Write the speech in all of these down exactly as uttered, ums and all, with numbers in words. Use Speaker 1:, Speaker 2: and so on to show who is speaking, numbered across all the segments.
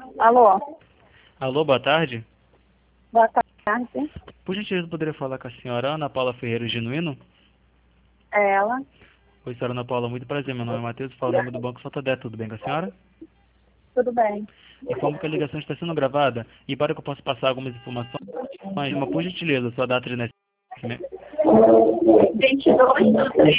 Speaker 1: Alô,
Speaker 2: Alô, boa tarde.
Speaker 1: boa tarde.
Speaker 2: Por gentileza, poderia falar com a senhora Ana Paula Ferreira Genuíno?
Speaker 1: É ela.
Speaker 2: Oi, senhora Ana Paula, muito prazer. Meu nome é Matheus, falo em nome do Banco Santander. Tudo bem com a senhora?
Speaker 1: Tudo bem.
Speaker 2: Informo que a ligação está sendo gravada e para que eu possa passar algumas informações, uma, por gentileza, sua data de nascimento.
Speaker 1: vinte e dois de três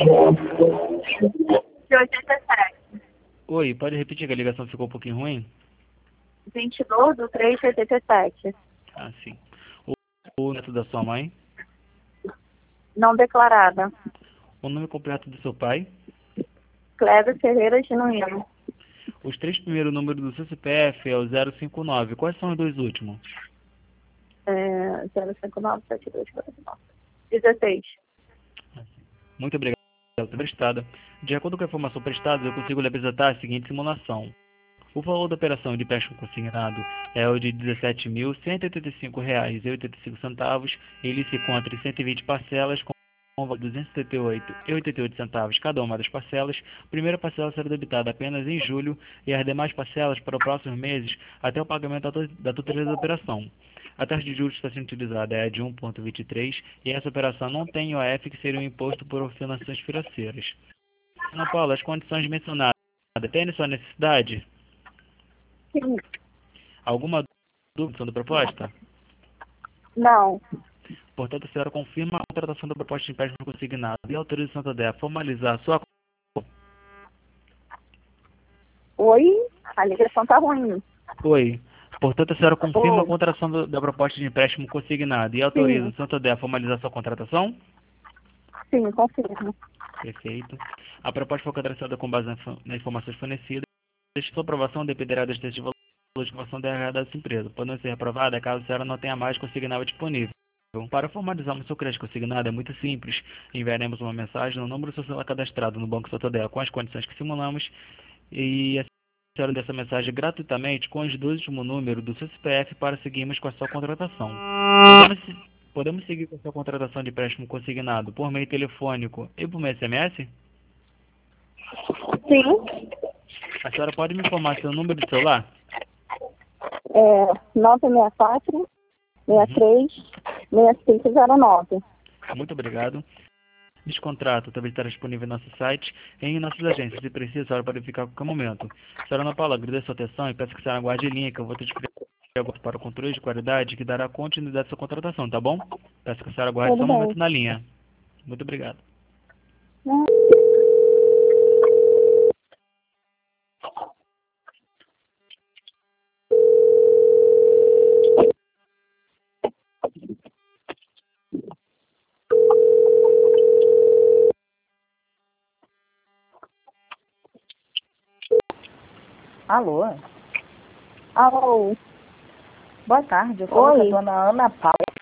Speaker 1: de oitenta e sete.
Speaker 2: Oi, pode repetir que a ligação ficou um pouquinho ruim?
Speaker 1: vinte e dois de três de oitenta e sete.
Speaker 2: Ah, sim. O, o neto da sua mãe,
Speaker 1: Não declarada.
Speaker 2: o nome completo do seu pai,
Speaker 1: Cléber Ferreira Genuíno.
Speaker 2: os três primeiros números do seu C P F é o zero cinco nove. Quais são os dois últimos?
Speaker 1: É, zero cinco nove sete dois quatro nove. dezesseis.
Speaker 2: Muito obrigado pela prestada. De acordo com a informação prestada, eu consigo lhe apresentar a seguinte simulação. O valor da operação de empréstimo consignado é o de dezessete mil cento e oitenta e cinco reais e oitenta e cinco centavos. Ele se encontra em cento e vinte parcelas com um valor de duzentos e setenta e oito reais e oitenta e oito centavos cada uma das parcelas. A primeira parcela será debitada apenas em julho e as demais parcelas para os próximos meses até o pagamento da totalidade da operação. A taxa de juros que está sendo utilizada é a de um vírgula vinte e três e essa operação não tem O F, que seria um imposto por ofensas financeiras. Ana Paula, as condições mencionadas atendem sua necessidade?
Speaker 1: Sim.
Speaker 2: Alguma dúvida sobre a proposta?
Speaker 1: Não.
Speaker 2: Portanto, a senhora confirma a contratação da proposta de empréstimo consignado e autoriza o Santander a formalizar a sua...
Speaker 1: Oi? A ligação tá ruim.
Speaker 2: Oi. Portanto, a senhora confirma a
Speaker 1: Oi.
Speaker 2: contratação do- da proposta de empréstimo consignado e autoriza
Speaker 1: Sim.
Speaker 2: o Santander a formalizar sua contratação?
Speaker 1: Sim, confirmo.
Speaker 2: Perfeito. A proposta foi cadastrada com base nas nas informações fornecidas. Sua aprovação dependerá das testes de valor de informação da R H dessa empresa, podendo ser aprovada caso a senhora não tenha mais consignável disponível. Para formalizarmos seu crédito consignado é muito simples. Enviaremos uma mensagem no número do seu celular cadastrado no Banco Santander com as condições que simulamos e a senhora dessa mensagem gratuitamente com os dois últimos números do seu C P F para seguirmos com a sua contratação. Podemos, podemos seguir com a sua contratação de empréstimo consignado por meio telefônico e por meio S M S?
Speaker 1: Sim.
Speaker 2: A senhora pode me informar seu número de celular?
Speaker 1: É nove seis quatro, seis três, seis cinco zero nove.
Speaker 2: Muito obrigado. Este contrato também estará disponível em nosso site e em nossas agências, se precisa, a senhora pode verificar a qualquer momento. Senhora Ana Paula, agradeço a sua atenção e peço que a senhora aguarde em linha, que eu vou ter de criar agora para o controle de qualidade que dará continuidade à sua contratação, tá bom? Peço que a senhora aguarde só
Speaker 1: Tudo
Speaker 2: um
Speaker 1: bem.
Speaker 2: momento na linha. Muito obrigado.
Speaker 3: Alô,
Speaker 1: Alô.
Speaker 3: boa tarde. Eu falo com a
Speaker 1: Oi.
Speaker 3: dona Ana Paula.